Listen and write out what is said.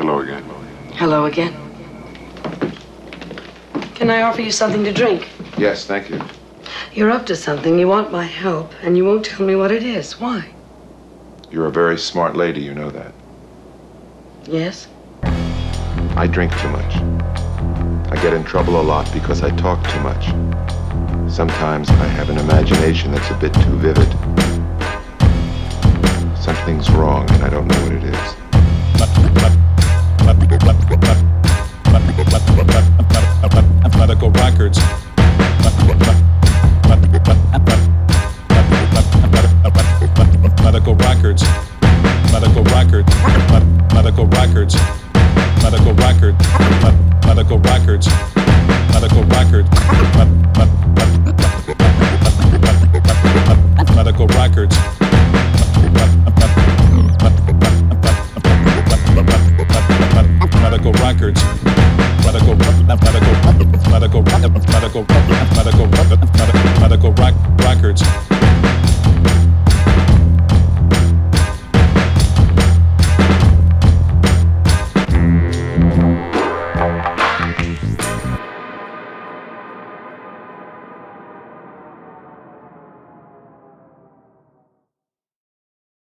Hello again. Hello again. Can I offer you something to drink? Yes, thank you. You're up to something. You want my help, and you won't tell me what it is. Why? You're a very smart lady, you know that. Yes? I drink too much. I get in trouble a lot because I talk too much. Sometimes I have an imagination that's a bit too vivid. Something's wrong, and I don't know what it is. Medical records. Medical records. Medical record. Medical records. Medical record. Medical records. Medical record. Medical records. Medical records. Medical